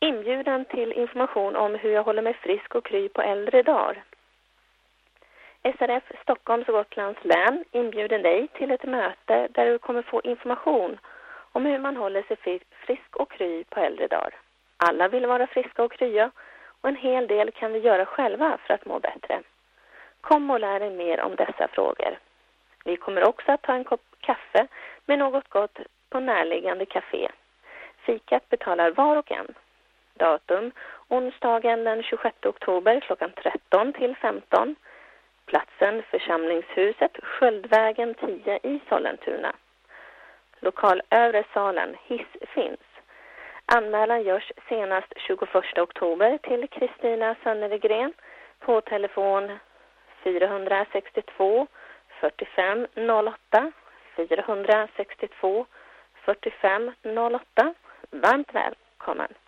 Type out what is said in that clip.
Inbjudan till information om hur jag håller mig frisk och kry på äldre dagar. SRF Stockholms och Gotlands län inbjuder dig till ett möte där du kommer få information om hur man håller sig frisk och kry på äldre dagar. Alla vill vara friska och krya och en hel del kan vi göra själva för att må bättre. Kom och lär dig mer om dessa frågor. Vi kommer också att ta en kopp kaffe med något gott på närliggande café. Fikat betalar var och en. Datum onsdagen den 26 oktober klockan 13 till 15. Platsen församlingshuset Sköldvägen 10 i Sollentuna. Lokal övre salen, hiss finns. Anmälan görs senast 21 oktober till Kristina Sönnergren på telefon 462 45 08 462 45 08. Varmt välkommen!